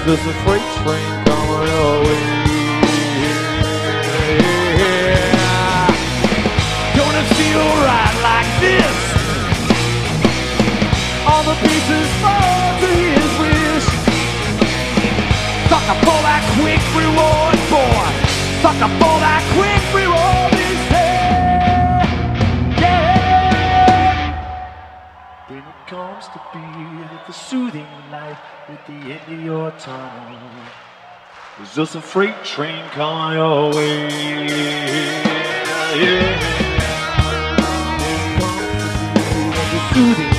There's a freight train coming your way. Don't it feel right like this? All the pieces fall to his wish. Sucker for that quick reward, boy. Sucker for that quick reward is here. Yeah. Then it comes to be the soothing light at the end of your tunnel. There's just a freight train coming your way. Yeah. It comes to be the soothing